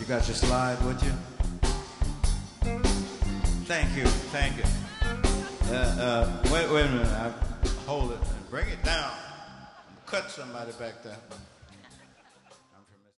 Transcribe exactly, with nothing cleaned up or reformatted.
You got your slide with you? Thank you, thank you. Uh, uh, wait, wait a minute. I hold it and bring it down. Cut somebody back there.